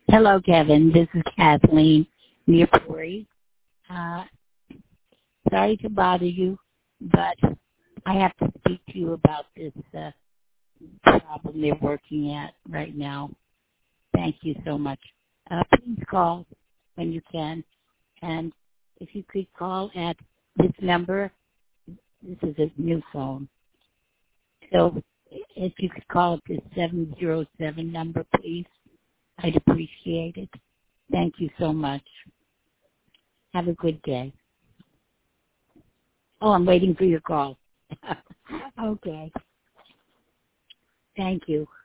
Hello, Kevin. This is Kathleen Nearpuri. Uh, sorry to bother you, but I have to speak to you about this problem they're working at right now. Thank you so much. Please call when you can, and if you could call at this number, this is a new phone. So if you could call at this 707 number, please, I'd appreciate it. Thank you so much. Have a good day. Oh, I'm waiting for your call. Okay. Thank you.